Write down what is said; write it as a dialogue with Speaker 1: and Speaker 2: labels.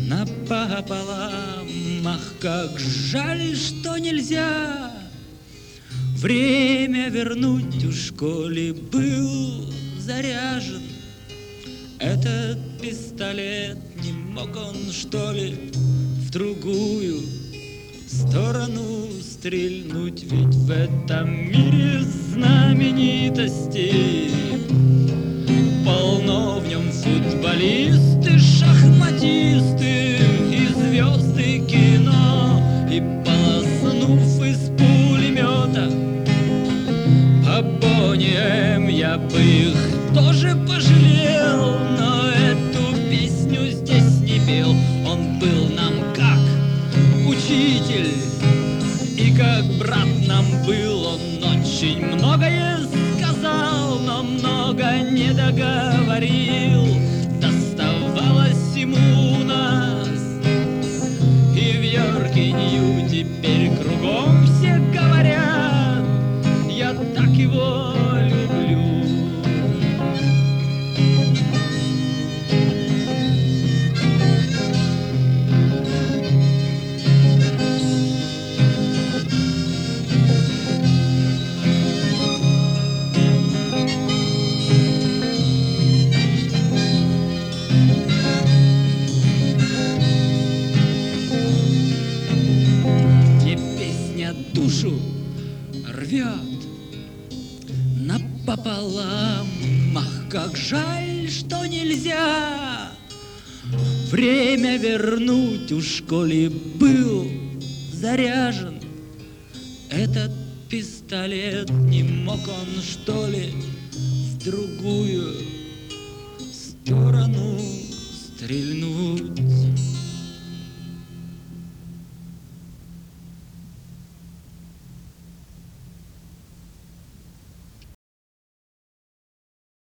Speaker 1: напополам. Ах, как жаль, что нельзя время вернуть, уж коли был заряжен этот пистолет. Не мог он, что ли, в другую сторону стрельнуть? Ведь в этом мире знаменитостей полно, в нем футболисты, шахматисты и звезды кино. И полоснув из пулемета по Бонни-М, я бы их тоже пожалел, но эту песню здесь не пел. Он был нам как учитель и как брат нам был. Он очень многое сказал, но много не договорил. Доставалось ему у нас и в Йорке, Нью теперь кругом все говорят: я так его люблю. Душу рвет напополам. Ах, как жаль, что нельзя время вернуть, уж коли был заряжен этот пистолет. Не мог он, что ли, в другую сторону стрельнуть?